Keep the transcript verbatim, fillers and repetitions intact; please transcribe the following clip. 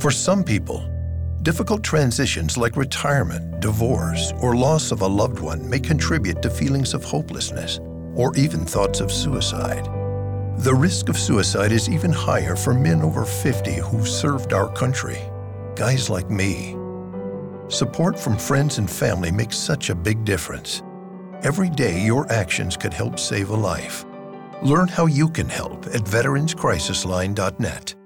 For some people, difficult transitions like retirement, divorce, or loss of a loved one may contribute to feelings of hopelessness or even thoughts of suicide. The risk of suicide is even higher for men over fifty who've served our country, guys like me. Support from friends and family makes such a big difference. Every day, your actions could help save a life. Learn how you can help at veteranscrisisline dot net.